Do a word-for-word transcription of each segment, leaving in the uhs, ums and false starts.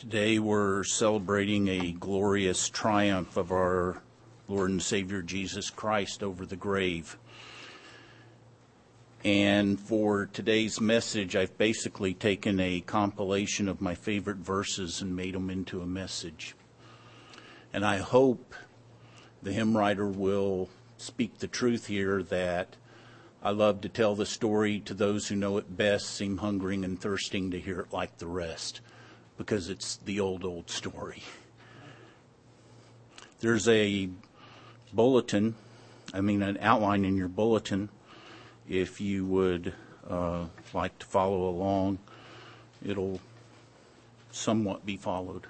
Today we're celebrating a glorious triumph of our Lord and Savior Jesus Christ over the grave. And for today's message, I've basically taken a compilation of my favorite verses and made them into a message. And I hope the hymn writer will speak the truth here that I love to tell the story to those who know it best, seem hungering and thirsting to hear it like the rest, because it's the old, old story. There's a bulletin, I mean an outline in your bulletin, if you would uh, like to follow along. It'll somewhat be followed.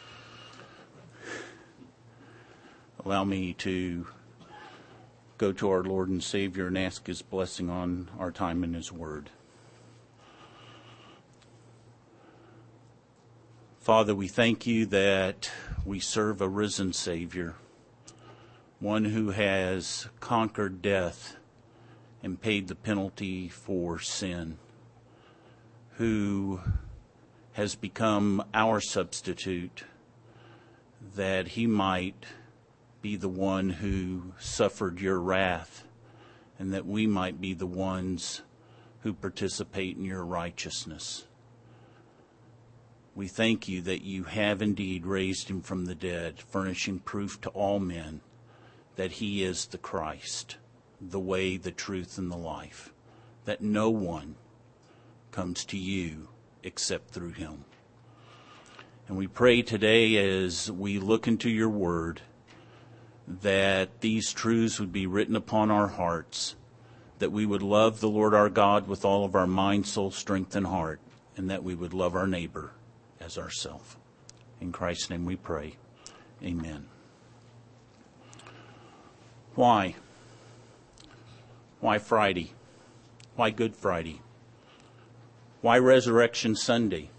Allow me to go to our Lord and Savior and ask His blessing on our time in His Word. Father, we thank you that we serve a risen Savior, one who has conquered death and paid the penalty for sin, who has become our substitute, that He might be the one who suffered your wrath, and that we might be the ones who participate in your righteousness. We thank you that you have indeed raised him from the dead, furnishing proof to all men that he is the Christ, the way, the truth, and the life, that no one comes to you except through him. And we pray today as we look into your word that these truths would be written upon our hearts, that we would love the Lord our God with all of our mind, soul, strength, and heart, and that we would love our neighbor as ourselves. In Christ's name we pray. Amen. Why? Why Friday? Why Good Friday? Why Resurrection Sunday?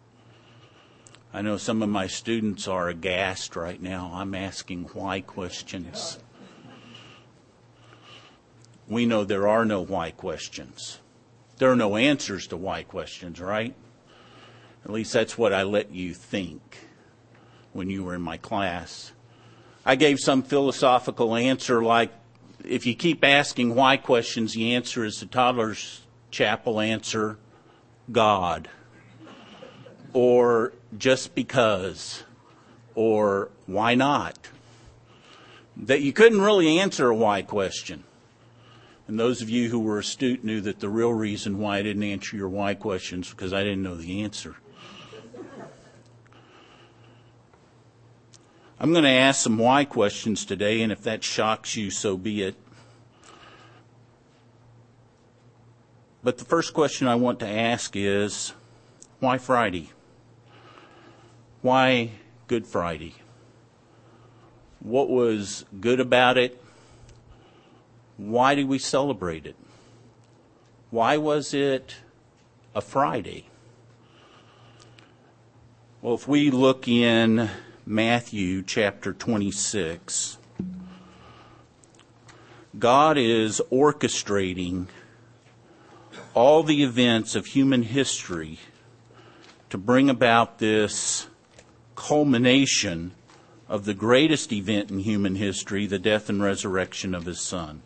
I know some of my students are aghast right now. I'm asking why questions. We know there are no why questions. There are no answers to why questions, right? At least that's what I let you think when you were in my class. I gave some philosophical answer like, if you keep asking why questions, the answer is the toddler's chapel answer, God. Or just because. Or why not? That you couldn't really answer a why question. And those of you who were astute knew that the real reason why I didn't answer your why questions was because I didn't know the answer. I'm going to ask some why questions today, and if that shocks you, so be it. But the first question I want to ask is, why Friday? Why Good Friday? What was good about it? Why did we celebrate it? Why was it a Friday? Well, if we look in Matthew chapter twenty-six, God is orchestrating all the events of human history to bring about this culmination of the greatest event in human history, the death and resurrection of his Son.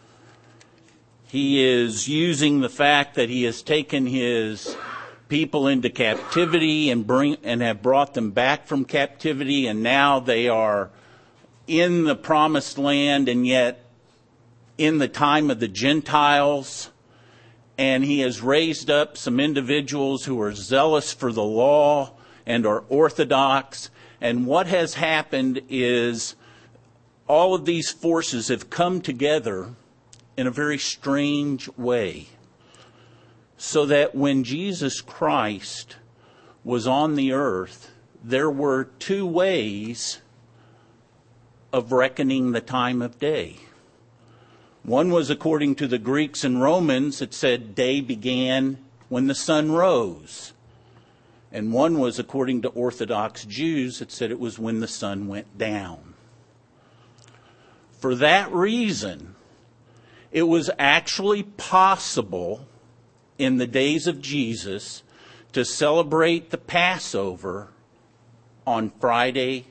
He is using the fact that he has taken his people into captivity and bring and have brought them back from captivity, and now they are in the promised land and yet in the time of the Gentiles. And he has raised up some individuals who are zealous for the law and are orthodox. And what has happened is all of these forces have come together in a very strange way. So that when Jesus Christ was on the earth, there were two ways of reckoning the time of day. One was according to the Greeks and Romans, it said day began when the sun rose. And one was according to Orthodox Jews, it said it was when the sun went down. For that reason, it was actually possible in the days of Jesus to celebrate the Passover on Friday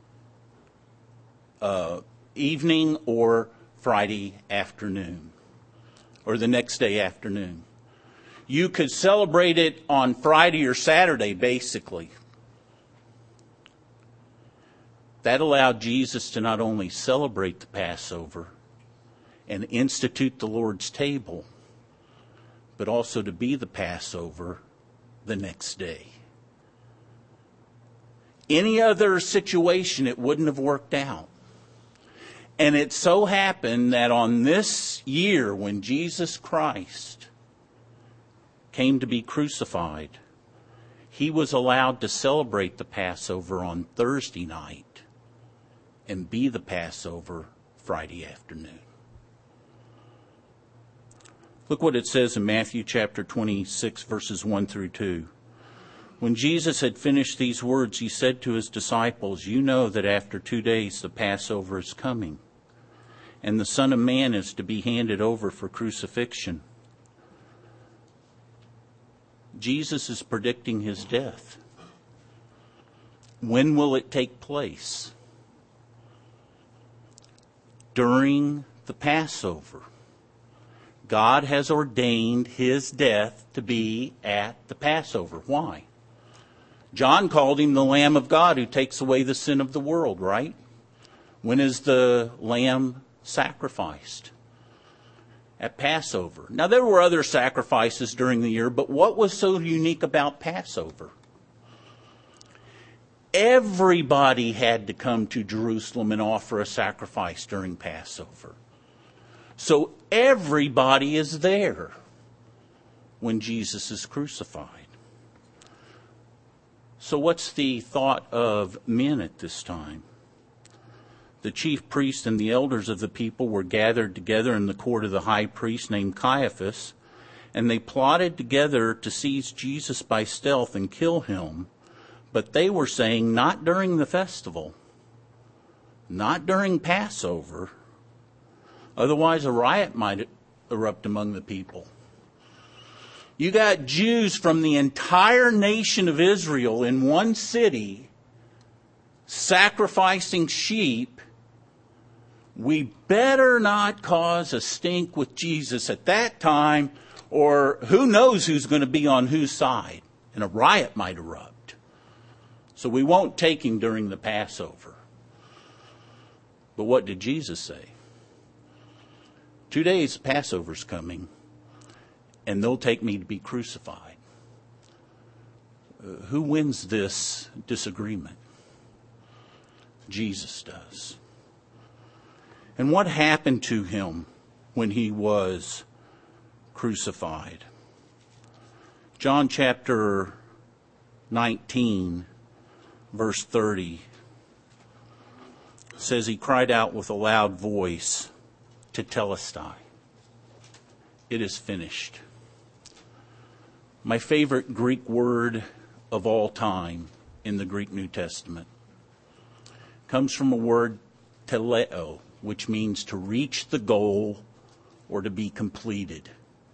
uh, evening or Friday afternoon, or the next day afternoon. You could celebrate it on Friday or Saturday, basically. That allowed Jesus to not only celebrate the Passover and institute the Lord's table, but also to be the Passover the next day. Any other situation, it wouldn't have worked out. And it so happened that on this year, when Jesus Christ came to be crucified, he was allowed to celebrate the Passover on Thursday night and be the Passover Friday afternoon. Look what it says in Matthew chapter twenty-six, verses one through two. When Jesus had finished these words, he said to his disciples, "You know that after two days the Passover is coming, and the Son of Man is to be handed over for crucifixion." Jesus is predicting his death. When will it take place? During the Passover. God has ordained his death to be at the Passover. Why? John called him the Lamb of God who takes away the sin of the world, right? When is the lamb sacrificed? At Passover. Now, there were other sacrifices during the year, but what was so unique about Passover? Everybody had to come to Jerusalem and offer a sacrifice during Passover. So everybody is there when Jesus is crucified. So what's the thought of men at this time? The chief priests and the elders of the people were gathered together in the court of the high priest named Caiaphas, and they plotted together to seize Jesus by stealth and kill him. But they were saying, not during the festival, not during Passover. Otherwise, a riot might erupt among the people. You got Jews from the entire nation of Israel in one city sacrificing sheep. We better not cause a stink with Jesus at that time, or who knows who's going to be on whose side, and a riot might erupt. So we won't take him during the Passover. But what did Jesus say? Two days Passover's coming, and they'll take me to be crucified. Uh, who wins this disagreement? Jesus does. And what happened to him when he was crucified? John chapter nineteen, verse thirty, says he cried out with a loud voice, Tetelestai. It is finished. My favorite Greek word of all time in the Greek New Testament comes from a word teleo, which means to reach the goal or to be completed.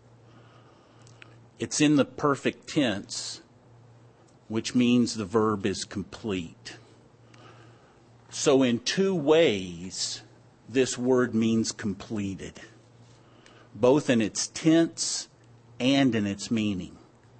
It's in the perfect tense, which means the verb is complete. So in two ways, this word means completed, both in its tense and in its meaning.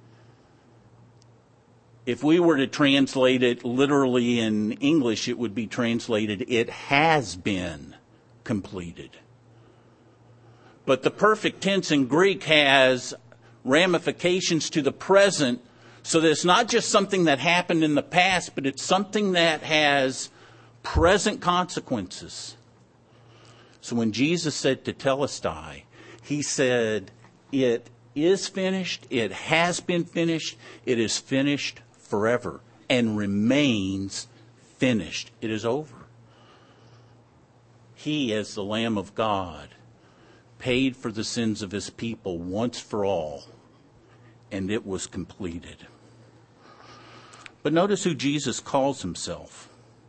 If we were to translate it literally in English, it would be translated, it has been completed. But the perfect tense in Greek has ramifications to the present, so that it's not just something that happened in the past, but it's something that has present consequences. So when Jesus said Tetelestai, he said, it is finished, it has been finished, it is finished forever and remains finished. It is over. He, as the Lamb of God, paid for the sins of his people once for all, and it was completed. But notice who Jesus calls himself.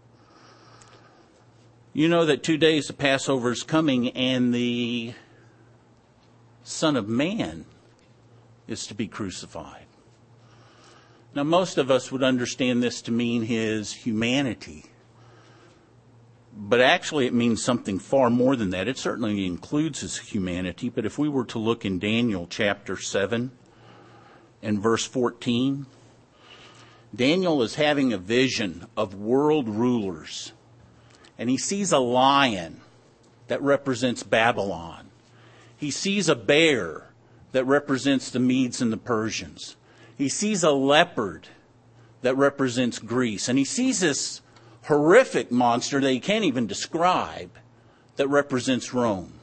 You know that two days the Passover is coming, and the Son of Man is to be crucified. Now, most of us would understand this to mean his humanity. But actually it means something far more than that. It certainly includes his humanity. But if we were to look in Daniel chapter seven and verse fourteen, Daniel is having a vision of world rulers. And he sees a lion that represents Babylon. He sees a bear that represents the Medes and the Persians. He sees a leopard that represents Greece. And he sees this horrific monster that he can't even describe that represents Rome.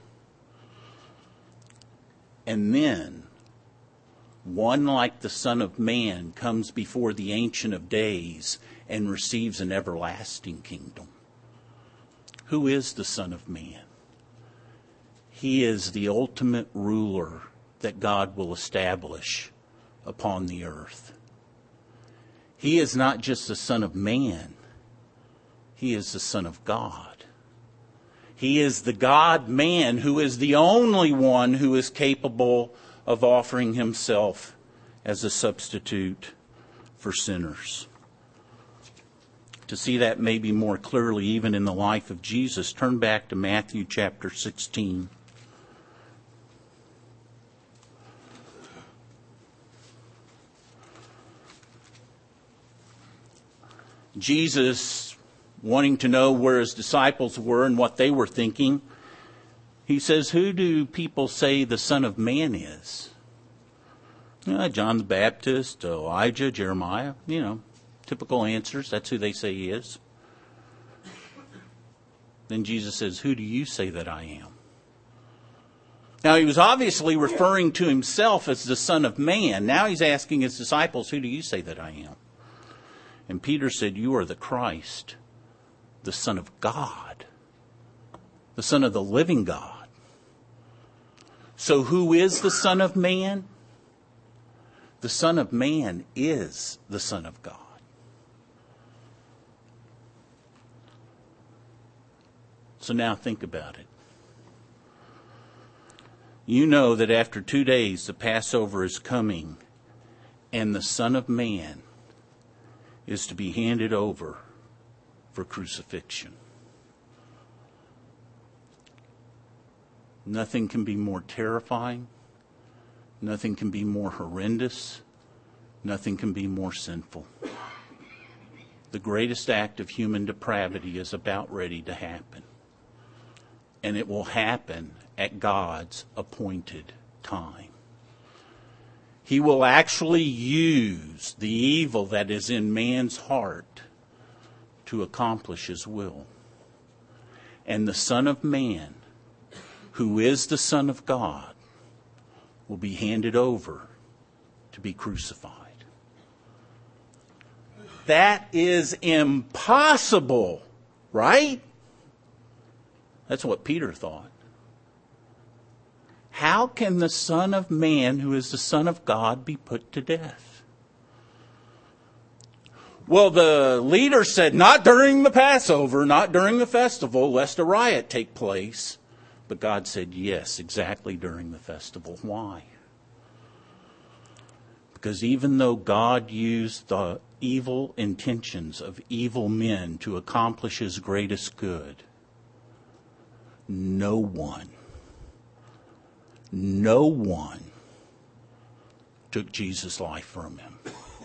And then one like the Son of Man comes before the Ancient of Days and receives an everlasting kingdom. Who is the Son of Man? He is the ultimate ruler that God will establish upon the earth. He is not just the Son of Man. He is the Son of God. He is the God-man who is the only one who is capable of offering himself as a substitute for sinners. To see that maybe more clearly even in the life of Jesus, turn back to Matthew chapter sixteen. Jesus, wanting to know where his disciples were and what they were thinking, he says, who do people say the Son of Man is? Uh, John the Baptist, Elijah, Jeremiah, you know, typical answers. That's who they say he is. Then Jesus says, who do you say that I am? Now, he was obviously referring to himself as the Son of Man. Now he's asking his disciples, who do you say that I am? And Peter said, you are the Christ, the Son of God, the Son of the living God. So who is the Son of Man? The Son of Man is the Son of God. So now think about it. You know that after two days the Passover is coming and the Son of Man is to be handed over for crucifixion. Nothing can be more terrifying. Nothing can be more horrendous. Nothing can be more sinful. The greatest act of human depravity is about ready to happen. And it will happen at God's appointed time. He will actually use the evil that is in man's heart to accomplish his will. And the Son of Man, who is the Son of God, will be handed over to be crucified. That is impossible, right? That's what Peter thought. How can the Son of Man, who is the Son of God, be put to death? Well, the leader said, not during the Passover, not during the festival, lest a riot take place. But God said, yes, exactly during the festival. Why? Because even though God used the evil intentions of evil men to accomplish his greatest good, no one No one took Jesus' life from him.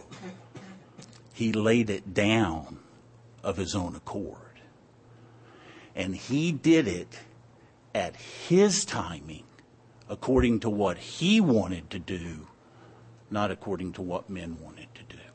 He laid it down of his own accord. And he did it at his timing, according to what he wanted to do, not according to what men wanted to do.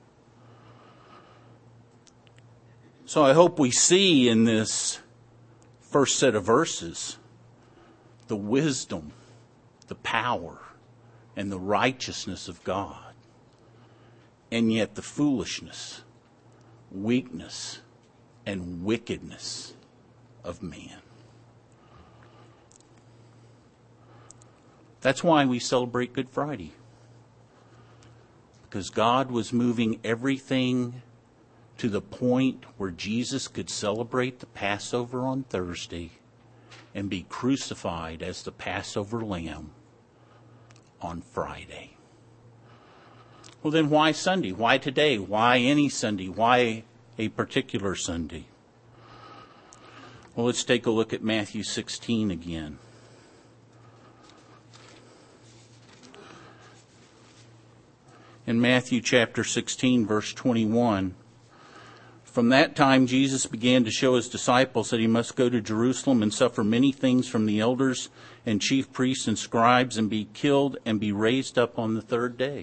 So I hope we see in this first set of verses the wisdom, the power, and the righteousness of God, and yet the foolishness, weakness, and wickedness of man. That's why we celebrate Good Friday. Because God was moving everything to the point where Jesus could celebrate the Passover on Thursday and be crucified as the Passover lamb on Friday. Well, then why Sunday? Why today? Why any Sunday? Why a particular Sunday? Well, let's take a look at Matthew sixteen again. In Matthew chapter sixteen, verse twenty-one, from that time Jesus began to show his disciples that he must go to Jerusalem and suffer many things from the elders and chief priests and scribes and be killed and be raised up on the third day.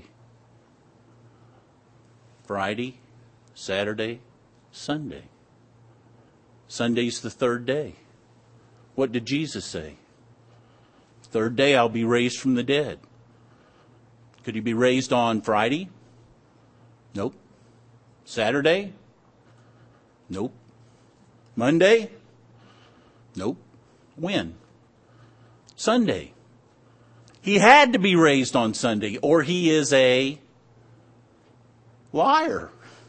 Friday, Saturday, Sunday. Sunday's the third day. What did Jesus say? Third day I'll be raised from the dead. Could he be raised on Friday? Nope. Saturday? Nope. Monday? Nope. When? Sunday. He had to be raised on Sunday, or he is a liar.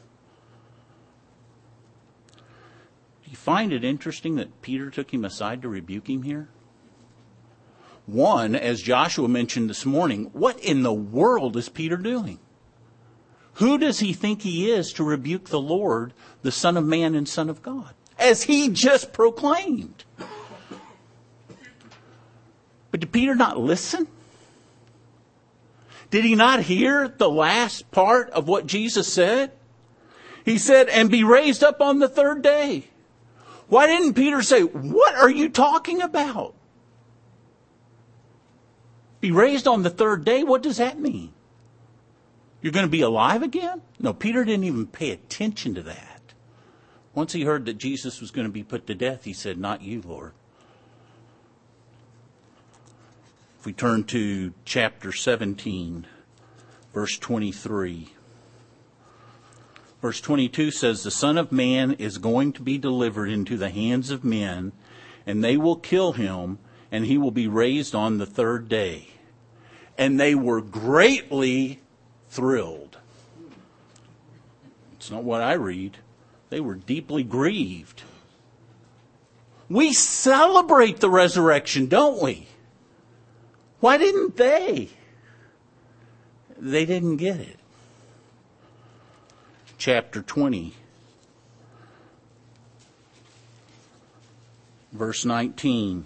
Do you find it interesting that Peter took him aside to rebuke him here? One, as Joshua mentioned this morning, what in the world is Peter doing? Who does he think he is to rebuke the Lord, the Son of Man and Son of God, as he just proclaimed? But did Peter not listen? Did he not hear the last part of what Jesus said? He said, and be raised up on the third day. Why didn't Peter say, what are you talking about? Be raised on the third day? What does that mean? You're going to be alive again? No, Peter didn't even pay attention to that. Once he heard that Jesus was going to be put to death, he said, not you, Lord. If we turn to chapter seventeen, verse twenty-three. Verse twenty-two says, the Son of Man is going to be delivered into the hands of men, and they will kill him, and he will be raised on the third day. And they were greatly thrilled. It's not what I read. They were deeply grieved. We celebrate the resurrection, don't we? Why didn't they? They didn't get it. Chapter twenty, verse nineteen.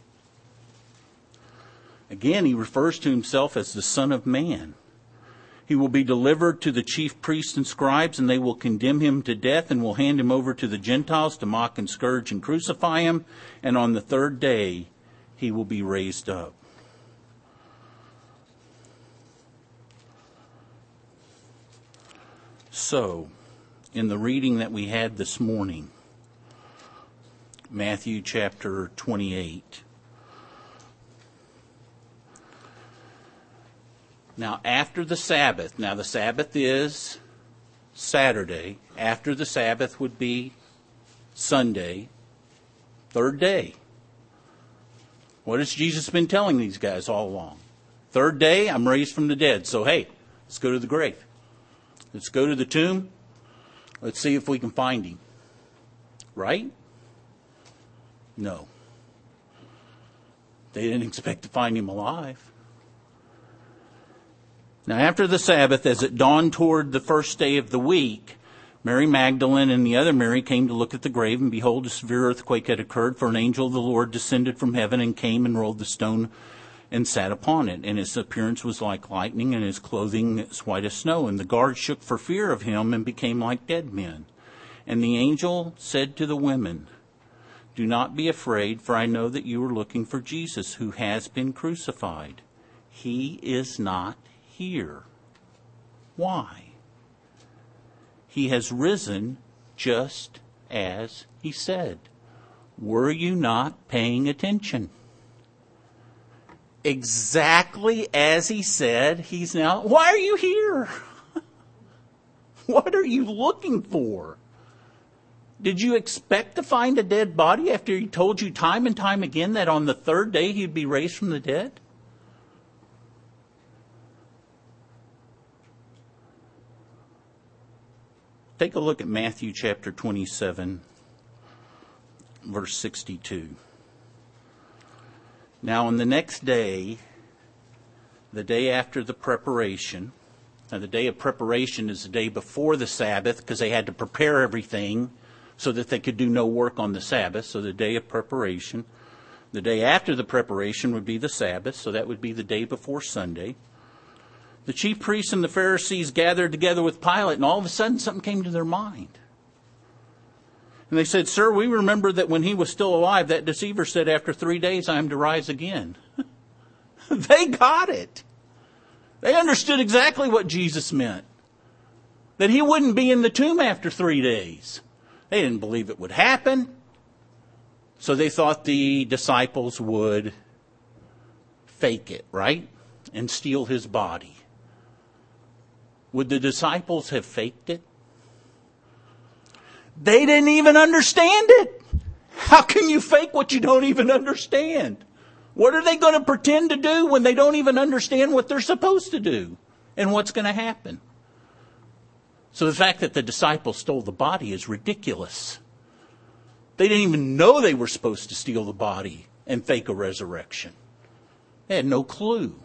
Again, he refers to himself as the Son of Man. He will be delivered to the chief priests and scribes, and they will condemn him to death and will hand him over to the Gentiles to mock and scourge and crucify him. And on the third day, he will be raised up. So, in the reading that we had this morning, Matthew chapter twenty-eight. Now, after the Sabbath, now the Sabbath is Saturday. After the Sabbath would be Sunday, third day. What has Jesus been telling these guys all along? Third day, I'm raised from the dead. So, hey, let's go to the grave. Let's go to the tomb. Let's see if we can find him. Right? No. They didn't expect to find him alive. Now, after the Sabbath, as it dawned toward the first day of the week, Mary Magdalene and the other Mary came to look at the grave, and behold, a severe earthquake had occurred, for an angel of the Lord descended from heaven and came and rolled the stone and sat upon it. And his appearance was like lightning, and his clothing as white as snow. And the guards shook for fear of him and became like dead men. And the angel said to the women, do not be afraid, for I know that you are looking for Jesus, who has been crucified. He is not here. Why? He has risen just as he said. Were you not paying attention? Exactly as he said, he's now. Why are you here? What are you looking for? Did you expect to find a dead body after he told you time and time again that on the third day he'd be raised from the dead? Take a look at Matthew chapter twenty-seven, verse sixty-two. Now on the next day, the day after the preparation, Now, the day of preparation is the day before the Sabbath because they had to prepare everything so that they could do no work on the Sabbath. So the day of preparation. The day after the preparation would be the Sabbath, so that would be the day before Sunday. The chief priests and the Pharisees gathered together with Pilate, and all of a sudden something came to their mind. And they said, "Sir, we remember that when he was still alive, that deceiver said, 'After three days I am to rise again.'" They got it. They understood exactly what Jesus meant. That he wouldn't be in the tomb after three days. They didn't believe it would happen. So they thought the disciples would fake it, right? And steal his body. Would the disciples have faked it? They didn't even understand it. How can you fake what you don't even understand? What are they going to pretend to do when they don't even understand what they're supposed to do and what's going to happen? So the fact that the disciples stole the body is ridiculous. They didn't even know they were supposed to steal the body and fake a resurrection. They had no clue.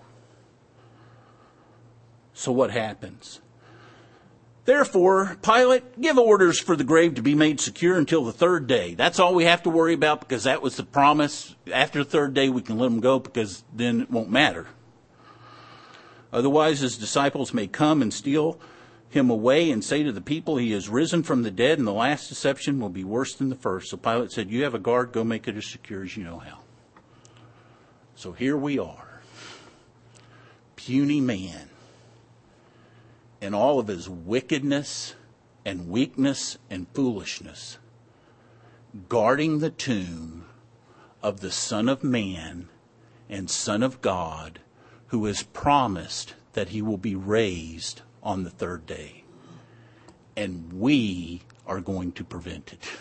So what happens? Therefore, Pilate, give orders for the grave to be made secure until the third day. That's all we have to worry about because that was the promise. After the third day, we can let him go because then it won't matter. Otherwise, his disciples may come and steal him away and say to the people, he is risen from the dead, and the last deception will be worse than the first. So Pilate said, you have a guard, go make it as secure as you know how. So here we are. Puny man. In all of his wickedness and weakness and foolishness, guarding the tomb of the Son of Man and Son of God, who has promised that he will be raised on the third day. And we are going to prevent it.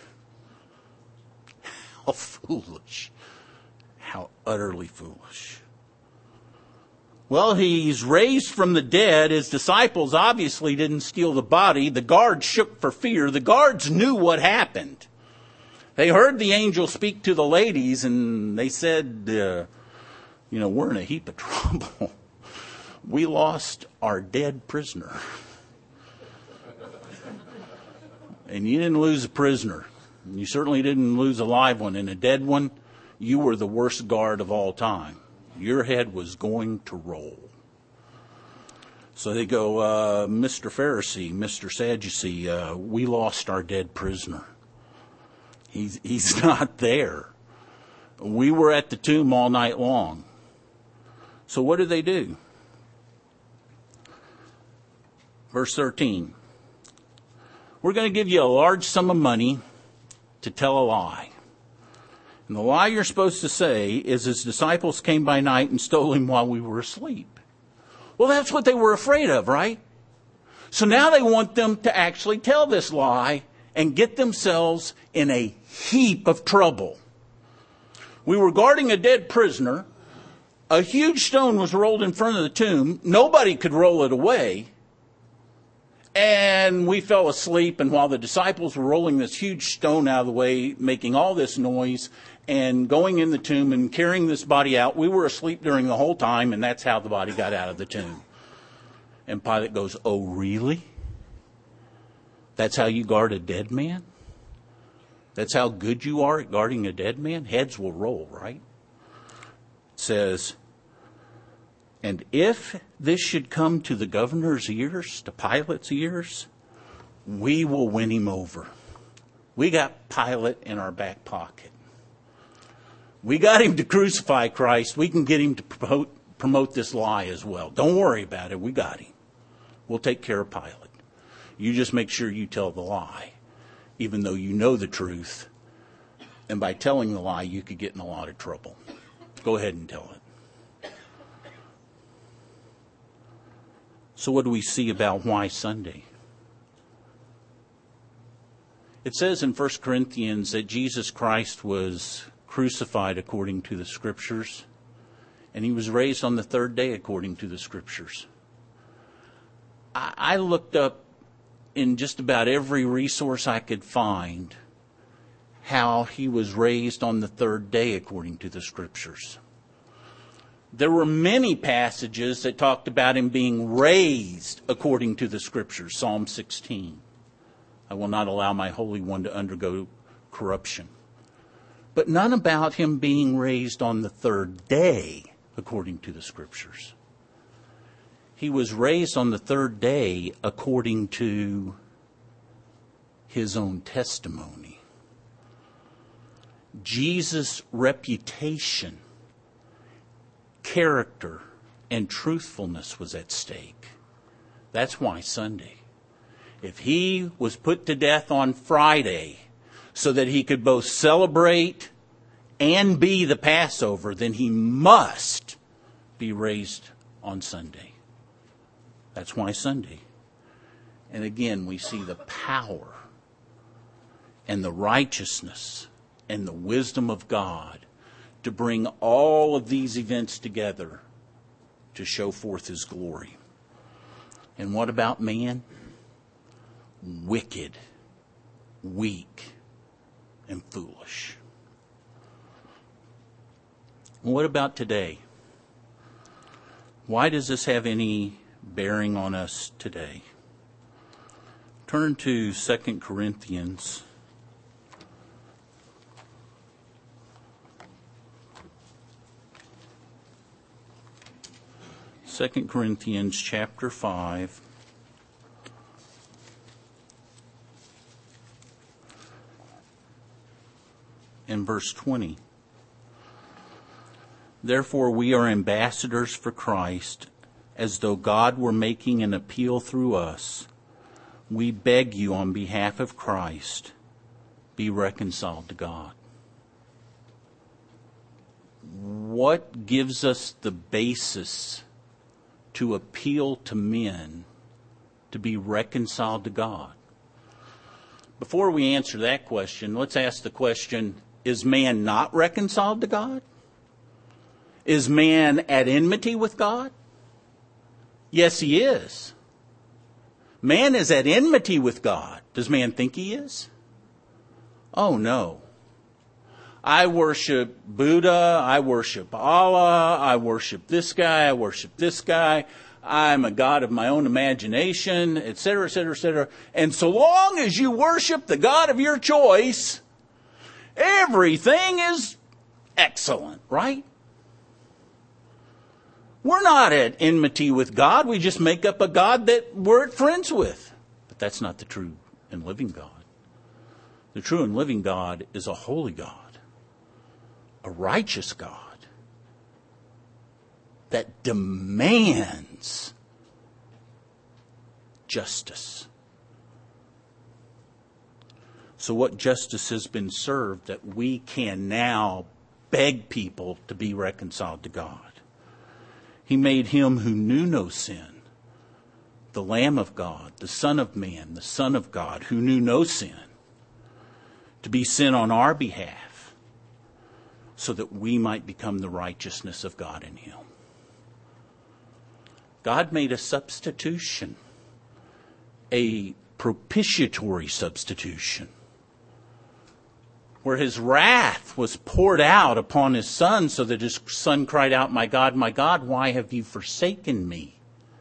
How foolish. How utterly foolish. Well, he's raised from the dead. His disciples obviously didn't steal the body. The guards shook for fear. The guards knew what happened. They heard the angel speak to the ladies, and they said, uh, you know, we're in a heap of trouble. We lost our dead prisoner. And you didn't lose a prisoner. You certainly didn't lose a live one. And a dead one, you were the worst guard of all time. Your head was going to roll. So they go, uh, Mister Pharisee, Mister Sadducee, uh, we lost our dead prisoner. He's, he's not there. We were at the tomb all night long. So what do they do? Verse thirteen. We're going to give you a large sum of money to tell a lie. And the lie you're supposed to say is his disciples came by night and stole him while we were asleep. Well, that's what they were afraid of, right? So now they want them to actually tell this lie and get themselves in a heap of trouble. We were guarding a dead prisoner. A huge stone was rolled in front of the tomb. Nobody could roll it away. And we fell asleep, and while the disciples were rolling this huge stone out of the way, making all this noise, and going in the tomb and carrying this body out, we were asleep during the whole time, and that's how the body got out of the tomb. And Pilate goes, oh, really? That's how you guard a dead man? That's how good you are at guarding a dead man? Heads will roll, right? It says, and if this should come to the governor's ears, to Pilate's ears, we will win him over. We got Pilate in our back pocket. We got him to crucify Christ. We can get him to promote, promote this lie as well. Don't worry about it. We got him. We'll take care of Pilate. You just make sure you tell the lie, even though you know the truth. And by telling the lie, you could get in a lot of trouble. Go ahead and tell it. So what do we see about why Sunday? It says in First Corinthians that Jesus Christ was crucified according to the Scriptures, and he was raised on the third day according to the Scriptures. I, I looked up in just about every resource I could find how he was raised on the third day according to the Scriptures. There were many passages that talked about him being raised according to the Scriptures. Psalm sixteen. I will not allow my Holy One to undergo corruption. But none about him being raised on the third day according to the Scriptures. He was raised on the third day according to his own testimony. Jesus' reputation, character, and truthfulness was at stake. That's why Sunday. If he was put to death on Friday so that he could both celebrate and be the Passover, then he must be raised on Sunday. That's why Sunday. And again, we see the power and the righteousness and the wisdom of God to bring all of these events together to show forth his glory. And what about man? Wicked, weak, and foolish. What about today? Why does this have any bearing on us today? Turn to Second Corinthians. Second Corinthians chapter five. In verse twenty. Therefore we are ambassadors for Christ, as though God were making an appeal through us. We beg you on behalf of Christ, be reconciled to God. What gives us the basis to appeal to men to be reconciled to God? Before we answer that question, let's ask the question, is man not reconciled to God? Is man at enmity with God? Yes, he is. Man is at enmity with God. Does man think he is? Oh, no. I worship Buddha. I worship Allah. I worship this guy. I worship this guy. I'm a God of my own imagination, et cetera, et cetera, et cetera. And so long as you worship the God of your choice, everything is excellent, right? We're not at enmity with God. We just make up a God that we're friends with. But that's not the true and living God. The true and living God is a holy God, a righteous God that demands justice. So what justice has been served that we can now beg people to be reconciled to God? He made him who knew no sin, the Lamb of God, the Son of Man, the Son of God, who knew no sin, to be sin on our behalf, so that we might become the righteousness of God in him. God made a substitution, a propitiatory substitution, where his wrath was poured out upon his son so that his son cried out, "My God, my God, why have you forsaken me?"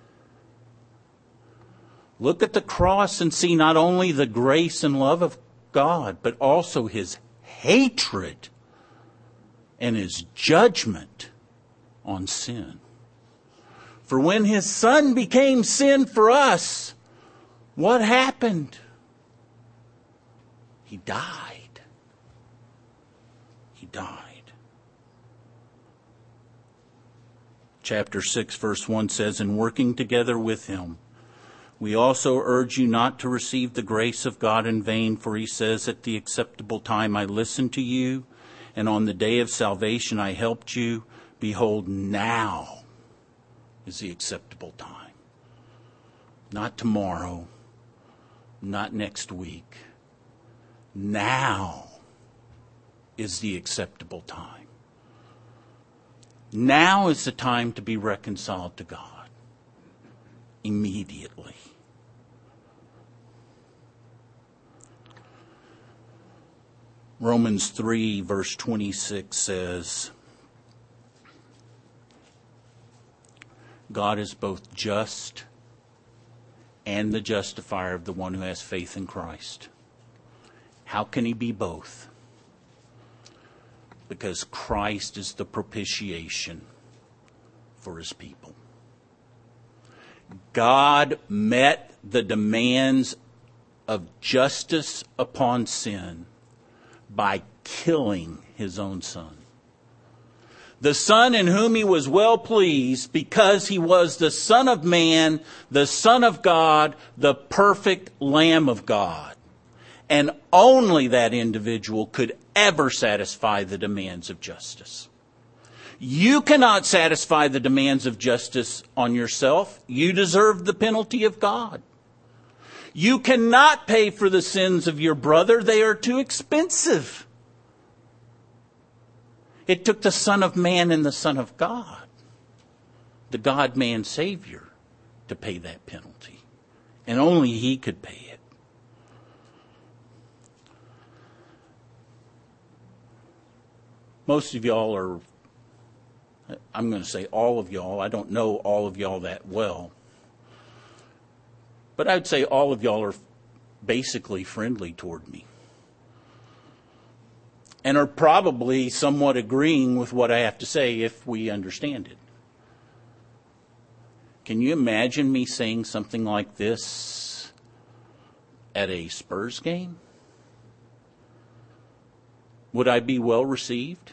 Look at the cross and see not only the grace and love of God, but also his hatred and his judgment on sin. For when his son became sin for us, what happened? He died. He died. Chapter six, verse one says, "In working together with him, we also urge you not to receive the grace of God in vain, for he says, at the acceptable time I listened to you, and on the day of salvation I helped you. Behold, now is the acceptable time." Not tomorrow, not next week. Now is the acceptable time. Now is the time to be reconciled to God. Immediately. Romans three verse twenty-six says, God is both just and the justifier of the one who has faith in Christ. How can he be both? Because Christ is the propitiation for his people. God met the demands of justice upon sin by killing his own Son. The Son in whom he was well pleased because he was the Son of Man, the Son of God, the perfect Lamb of God. And only that individual could ever satisfy the demands of justice. You cannot satisfy the demands of justice on yourself. You deserve the penalty of God. You cannot pay for the sins of your brother. They are too expensive. It took the Son of Man and the Son of God, the God-man Savior, to pay that penalty. And only he could pay it. Most of y'all are, I'm going to say all of y'all, I don't know all of y'all that well, but I'd say all of y'all are basically friendly toward me. And are probably somewhat agreeing with what I have to say if we understand it. Can you imagine me saying something like this at a Spurs game? Would I be well received?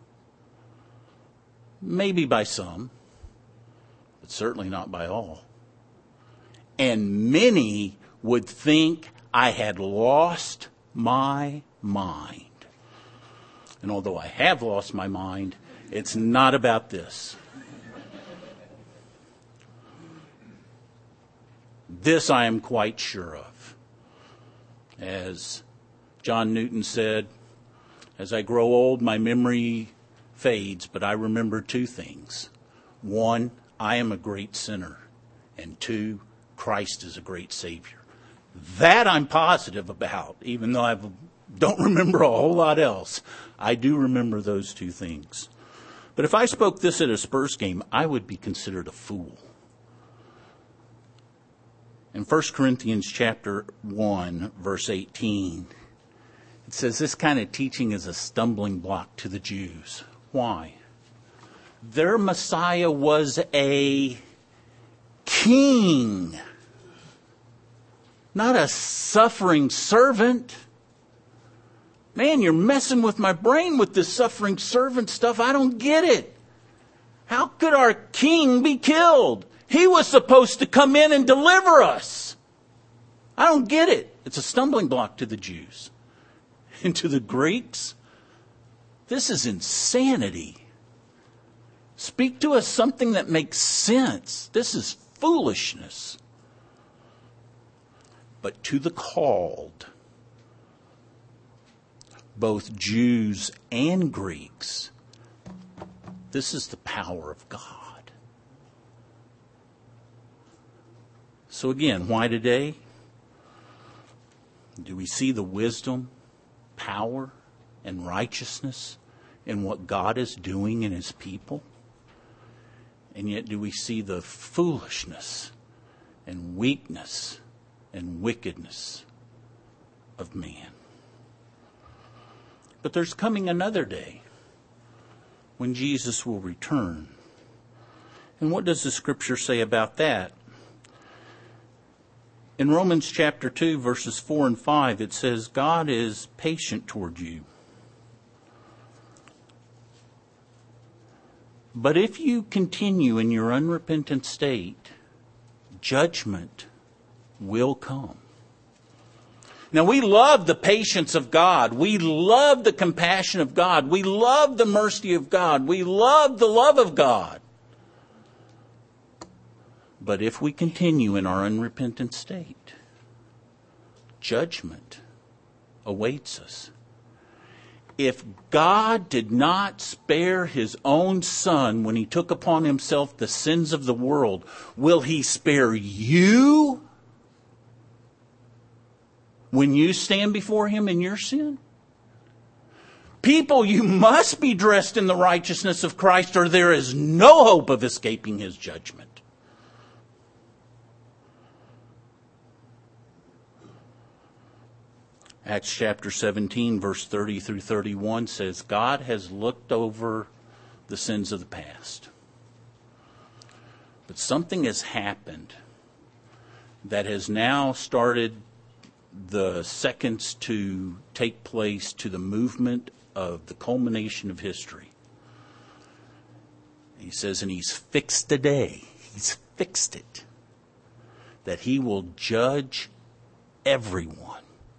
Maybe by some, but certainly not by all. And many would think I had lost my mind. And although I have lost my mind, it's not about this. This I am quite sure of. As John Newton said, as I grow old, my memory fades, but I remember two things. One, I am a great sinner. And two, Christ is a great Savior. That I'm positive about, even though I don't remember a whole lot else. I do remember those two things. But if I spoke this at a Spurs game, I would be considered a fool. In First Corinthians chapter one, verse eighteen, it says this kind of teaching is a stumbling block to the Jews. Why? Their Messiah was a king, not a suffering servant. Man, you're messing with my brain with this suffering servant stuff. I don't get it. How could our king be killed? He was supposed to come in and deliver us. I don't get it. It's a stumbling block to the Jews. And to the Greeks, this is insanity. Speak to us something that makes sense. This is foolishness. But to the called, both Jews and Greeks, this is the power of God. So again, why today? Do we see the wisdom, power, and righteousness in what God is doing in his people? And yet do we see the foolishness and weakness and wickedness of man? But there's coming another day when Jesus will return. And what does the scripture say about that? In Romans chapter two, verses four and five, it says, God is patient toward you. But if you continue in your unrepentant state, judgment will come. Now, we love the patience of God. We love the compassion of God. We love the mercy of God. We love the love of God. But if we continue in our unrepentant state, judgment awaits us. If God did not spare his own Son when he took upon himself the sins of the world, will he spare you when you stand before him in your sin? People, you must be dressed in the righteousness of Christ, or there is no hope of escaping his judgment. Acts chapter seventeen, verse thirty through thirty-one says, God has looked over the sins of the past. But something has happened that has now started the seconds to take place to the movement of the culmination of history. He says, and he's fixed the day. He's fixed it. That he will judge everyone.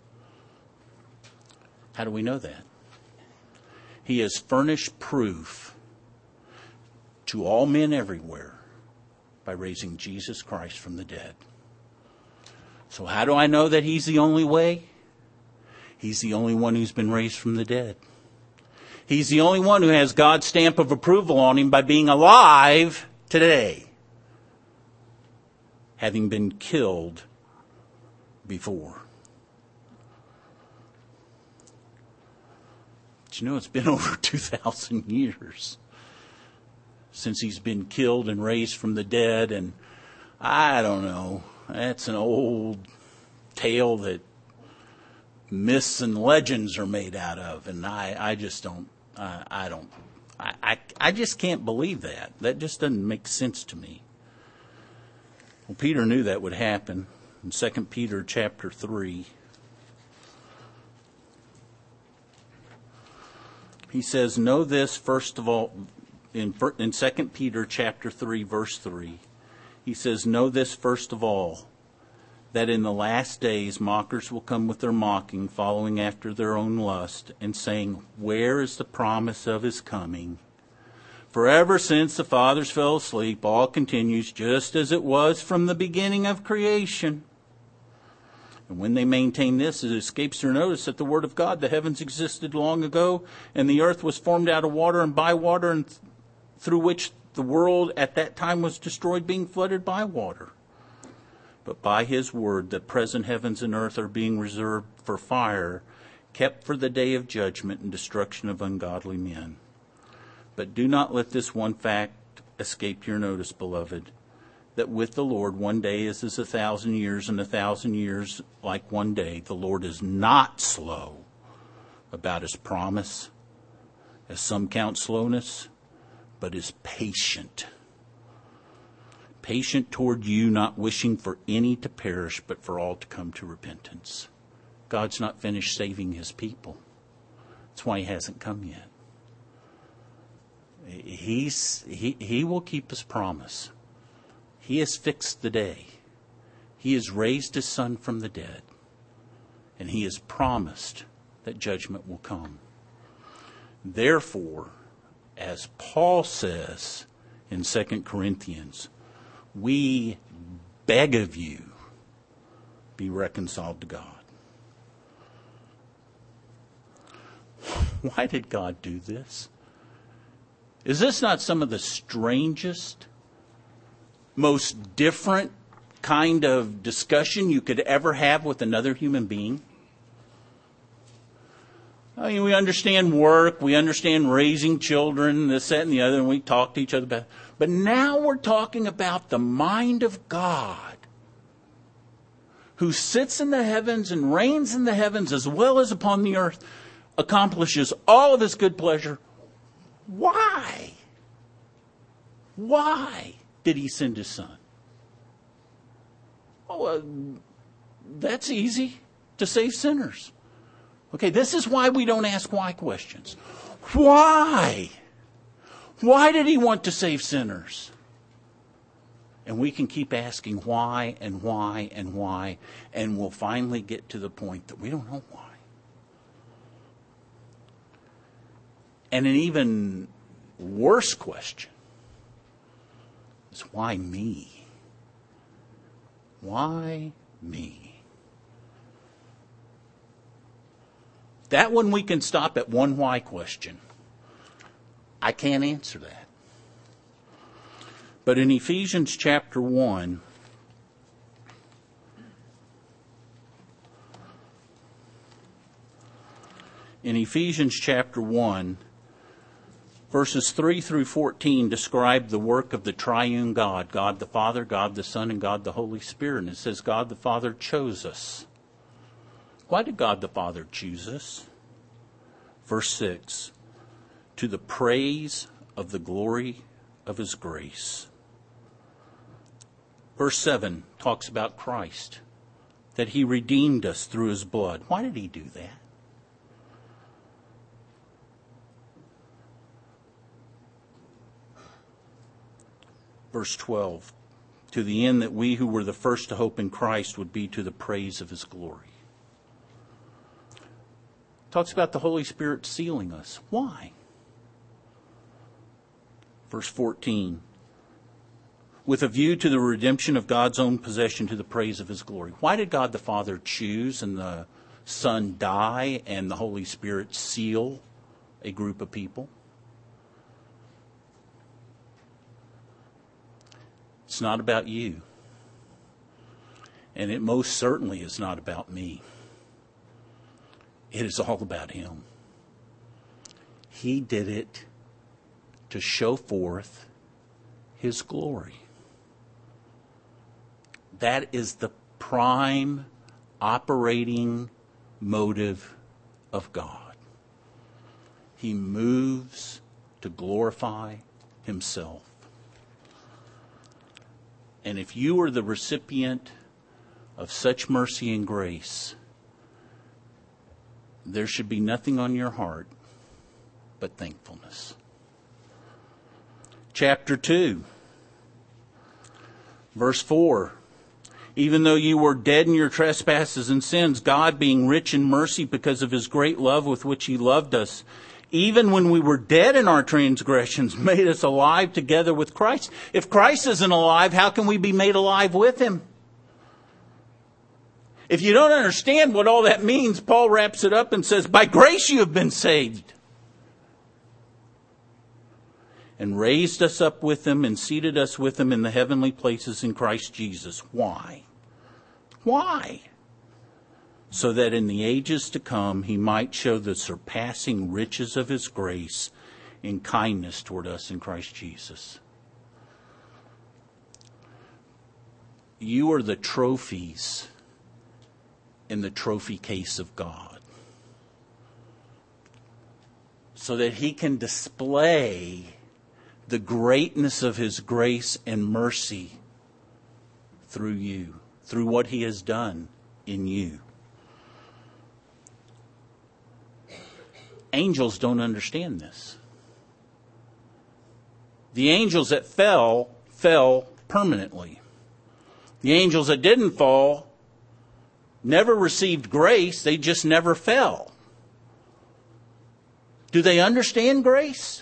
How do we know that? He has furnished proof to all men everywhere by raising Jesus Christ from the dead. So how do I know that he's the only way? He's the only one who's been raised from the dead. He's the only one who has God's stamp of approval on him by being alive today, having been killed before. But you know, it's been over two thousand years since he's been killed and raised from the dead, and I don't know. That's an old tale that myths and legends are made out of, and I, I just don't, I, I don't, I, I, I just can't believe that. That just doesn't make sense to me. Well, Peter knew that would happen in Second Peter chapter three. He says, know this first of all, in, in Second Peter chapter three, verse three. He says, know this first of all, that in the last days mockers will come with their mocking, following after their own lust, and saying, where is the promise of his coming? For ever since the fathers fell asleep, all continues just as it was from the beginning of creation. And when they maintain this, it escapes their notice that the word of God, the heavens existed long ago, and the earth was formed out of water and by water, and th- through which the world at that time was destroyed, being flooded by water. But by his word, the present heavens and earth are being reserved for fire, kept for the day of judgment and destruction of ungodly men. But do not let this one fact escape your notice, beloved, that with the Lord one day is as a thousand years, and a thousand years like one day. The Lord is not slow about his promise, as some count slowness, but is patient. Patient toward you, not wishing for any to perish, but for all to come to repentance. God's not finished saving his people. That's why he hasn't come yet. He's, he, he will keep his promise. He has fixed the day. He has raised his son from the dead. And he has promised that judgment will come. Therefore, as Paul says in Second Corinthians, we beg of you, be reconciled to God. Why did God do this? Is this not some of the strangest, most different kind of discussion you could ever have with another human being? I mean, we understand work, we understand raising children, this, that, and the other, and we talk to each other about it. But now we're talking about the mind of God, who sits in the heavens and reigns in the heavens as well as upon the earth, accomplishes all of his good pleasure. Why? Why did he send his son? Oh, uh, that's easy, to save sinners. Okay, this is why we don't ask why questions. Why? Why did he want to save sinners? And we can keep asking why and why and why, and we'll finally get to the point that we don't know why. And an even worse question is, why me? Why me? That one we can stop at one why question. I can't answer that. But in Ephesians chapter one, in Ephesians chapter one, verses three through fourteen describe the work of the triune God, God the Father, God the Son, and God the Holy Spirit. And it says God the Father chose us Why did God the Father choose us? Verse six, to the praise of the glory of his grace. Verse seven talks about Christ, that he redeemed us through his blood. Why did he do that? Verse twelve, to the end that we who were the first to hope in Christ would be to the praise of his glory. Talks about the Holy Spirit sealing us. Why? Verse fourteen, with a view to the redemption of God's own possession to the praise of his glory. Why did God the Father choose and the Son die and the Holy Spirit seal a group of people? It's not about you. And it most certainly is not about me. It is all about him. He did it to show forth his glory. That is the prime operating motive of God. He moves to glorify himself. And if you are the recipient of such mercy and grace, there should be nothing on your heart but thankfulness. Chapter two, verse four. Even though you were dead in your trespasses and sins, God, being rich in mercy because of his great love with which he loved us, even when we were dead in our transgressions, made us alive together with Christ. If Christ isn't alive, how can we be made alive with him? If you don't understand what all that means, Paul wraps it up and says, by grace you have been saved. And raised us up with him and seated us with him in the heavenly places in Christ Jesus. Why? Why? So that in the ages to come he might show the surpassing riches of his grace in kindness toward us in Christ Jesus. You are the trophies in the trophy case of God, so that he can display the greatness of his grace and mercy through you, through what he has done in you. Angels don't understand this. The angels that fell, fell permanently. The angels that didn't fall never received grace, they just never fell. Do they understand grace?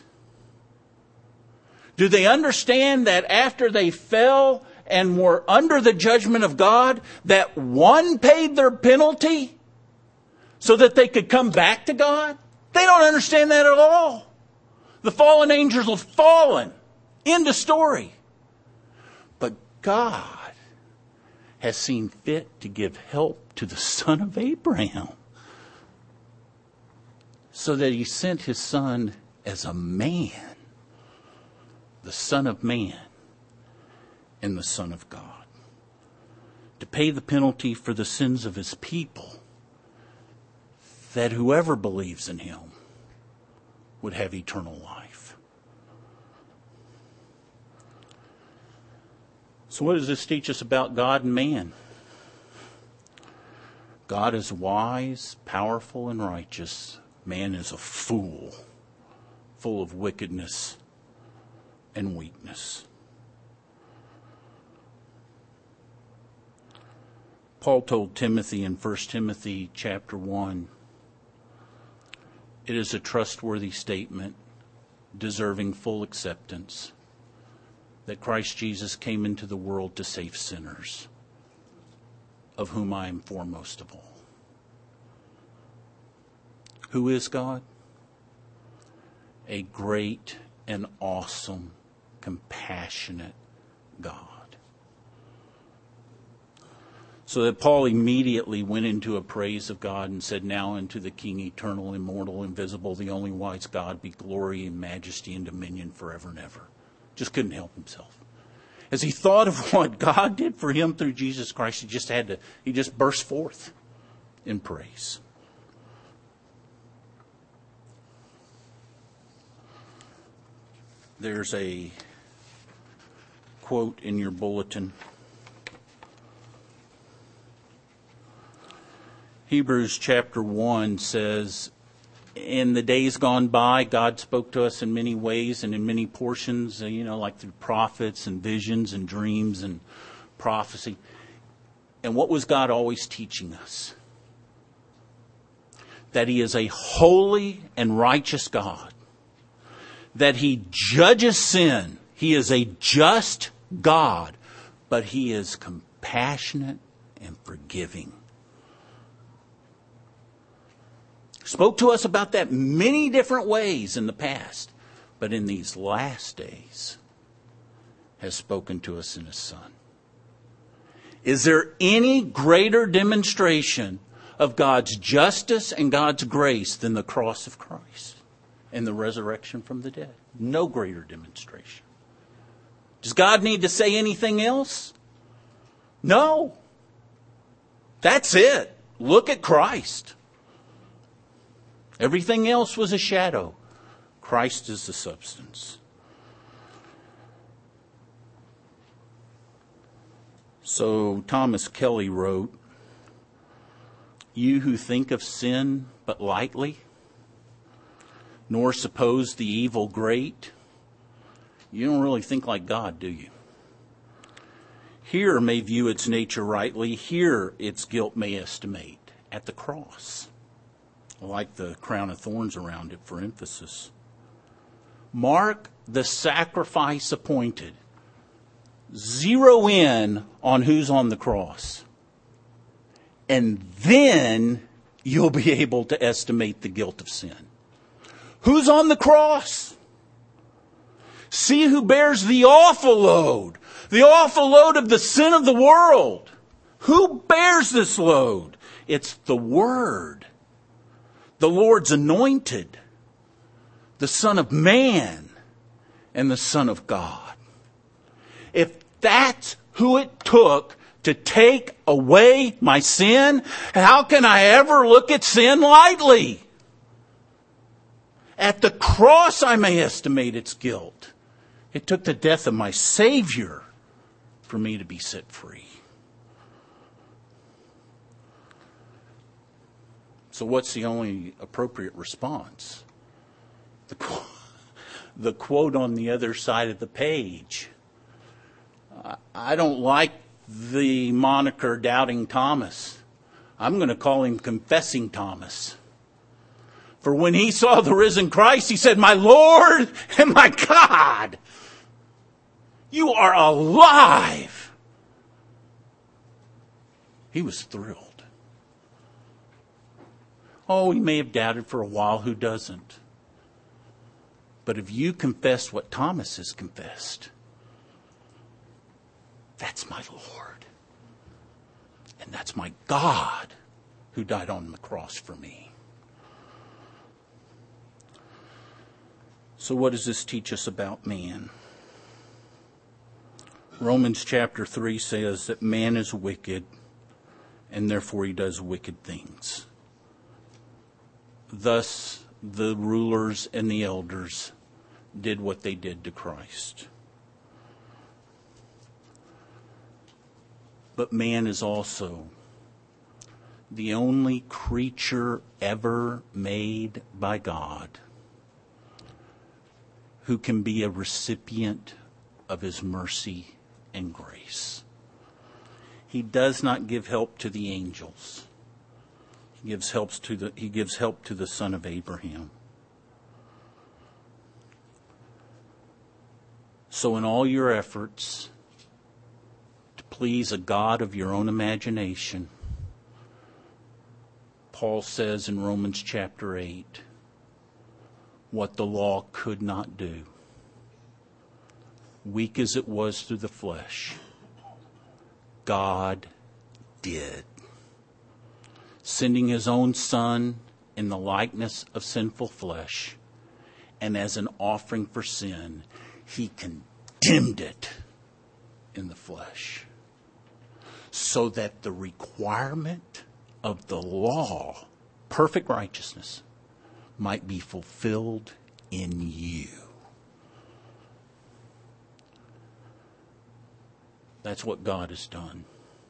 Do they understand that after they fell and were under the judgment of God, that one paid their penalty so that they could come back to God? They don't understand that at all. The fallen angels have fallen. End of story. But God has seen fit to give help to the son of Abraham, so that he sent his son as a man, the Son of Man and the Son of God, to pay the penalty for the sins of his people, that whoever believes in him would have eternal life. So what does this teach us about God and man? God is wise, powerful, and righteous. Man is a fool, full of wickedness and weakness. Paul told Timothy in First Timothy chapter one, it is a trustworthy statement, deserving full acceptance, that Christ Jesus came into the world to save sinners, of whom I am foremost of all. Who is God? A great and awesome, compassionate God. So that Paul immediately went into a praise of God and said, now unto the King, eternal, immortal, invisible, the only wise God, be glory and majesty and dominion forever and ever. Just couldn't help himself. As he thought of what God did for him through Jesus Christ, he just had to, he just burst forth in praise. There's a quote in your bulletin. Hebrews chapter one says, in the days gone by, God spoke to us in many ways and in many portions, you know, like through prophets and visions and dreams and prophecy. And what was God always teaching us? That He is a holy and righteous God. That He judges sin. He is a just God, but He is compassionate and forgiving. Spoke to us about that many different ways in the past, but in these last days has spoken to us in His Son. Is there any greater demonstration of God's justice and God's grace than the cross of Christ and the resurrection from the dead? No greater demonstration. Does God need to say anything else? No. That's it. Look at Christ. Everything else was a shadow. Christ is the substance. So Thomas Kelly wrote, "You who think of sin but lightly, nor suppose the evil great, you don't really think like God, do you? Here may view its nature rightly, here its guilt may estimate at the cross." I like the crown of thorns around it for emphasis. Mark the sacrifice appointed. Zero in on who's on the cross. And then you'll be able to estimate the guilt of sin. Who's on the cross? See who bears the awful load. The awful load of the sin of the world. Who bears this load? It's the Word. The Lord's anointed. The Son of Man. And the Son of God. If that's who it took to take away my sin, how can I ever look at sin lightly? At the cross I may estimate its guilt. It took the death of my Savior for me to be set free. So what's the only appropriate response? The, qu- the quote on the other side of the page. I don't like the moniker Doubting Thomas. I'm going to call him Confessing Thomas. For when he saw the risen Christ, he said, "My Lord and my God, you are alive." He was thrilled. Oh, he may have doubted for a while. Who doesn't? But if you confess what Thomas has confessed, that's my Lord. And that's my God who died on the cross for me. So what does this teach us about man? Romans chapter three says that man is wicked and therefore he does wicked things. Thus, the rulers and the elders did what they did to Christ. But man is also the only creature ever made by God who can be a recipient of His mercy and grace. He does not give help to the angels. He gives helps to the he gives help to the son of Abraham. So in all your efforts to please a God of your own imagination, Paul says in Romans chapter eight, what the law could not do, weak as it was through the flesh, God did. Sending His own Son in the likeness of sinful flesh, and as an offering for sin, He condemned it in the flesh, so that the requirement of the law, perfect righteousness, might be fulfilled in you. That's what God has done.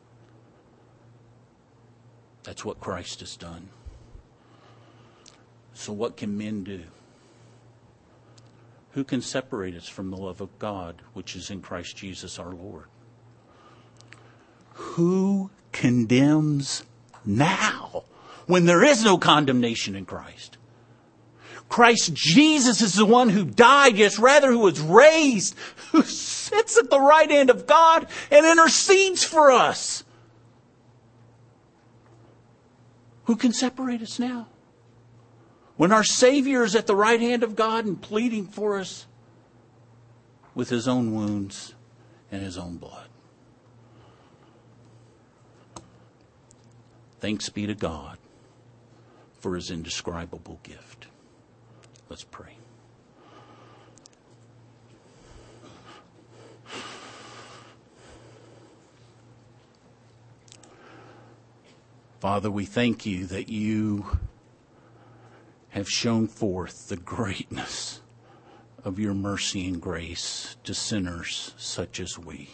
That's what Christ has done. So what can men do? Who can separate us from the love of God, which is in Christ Jesus our Lord? Who condemns now when there is no condemnation in Christ? Christ Jesus is the one who died, yes, rather who was raised, who sits at the right hand of God and intercedes for us. Who can separate us now? When our Savior is at the right hand of God and pleading for us with His own wounds and His own blood. Thanks be to God for His indescribable gift. Let's pray. Father, we thank You that You have shown forth the greatness of Your mercy and grace to sinners such as we.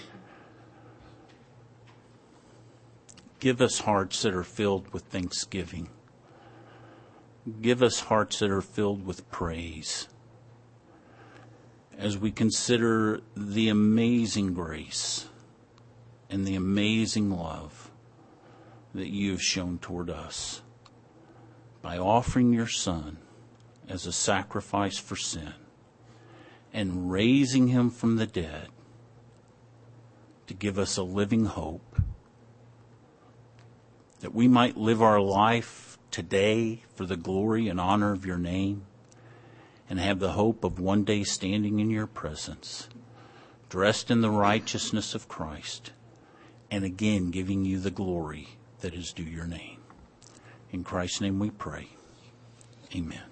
Give us hearts that are filled with thanksgiving. Give us hearts that are filled with praise as we consider the amazing grace and the amazing love that You have shown toward us by offering Your Son as a sacrifice for sin and raising Him from the dead to give us a living hope that we might live our life today for the glory and honor of Your name and have the hope of one day standing in Your presence, dressed in the righteousness of Christ, and again giving You the glory that is due Your name. In Christ's name we pray. Amen.